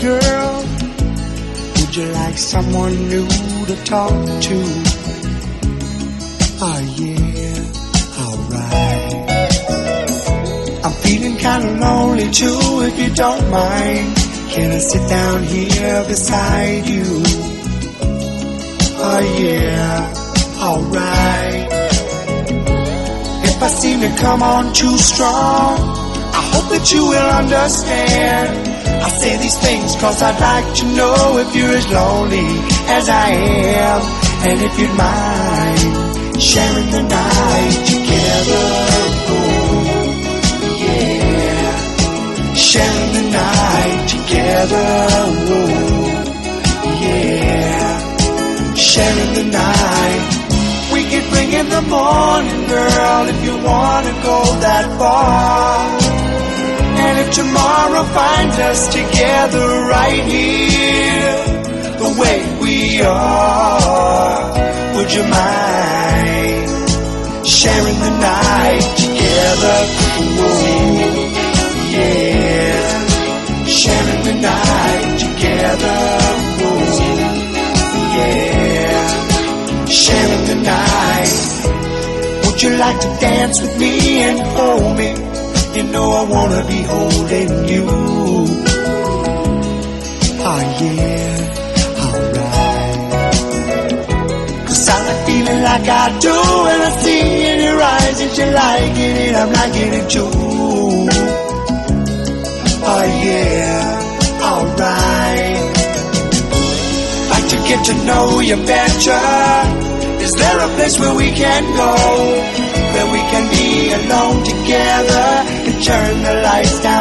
girl, would you like someone new to talk to? Oh yeah, alright. I'm feeling kinda lonely too, if you don't mind. Can I sit down here beside you? Oh yeah, alright. If I seem to come on too strong, I hope that you will understand. I say these things cause I'd like to know if you're as lonely as I am, and if you'd mind sharing the night together. Oh, yeah, sharing the night together. Oh, yeah, sharing the night. We can bring in the morning, girl, if you wanna go that far. And if tomorrow finds us together right here, the way we are, would you mind sharing the night together? Ooh, yeah, sharing the night together. Ooh, yeah, sharing the night. Would you like to dance with me and hold me? You know I wanna be holding you. Oh yeah, alright. Cause I like feeling like I do, and I see in your eyes that you're liking it, I'm liking it too. Oh yeah, alright. Like to get to know you better. Is there a place where we can go, where we can be alone together and turn the lights down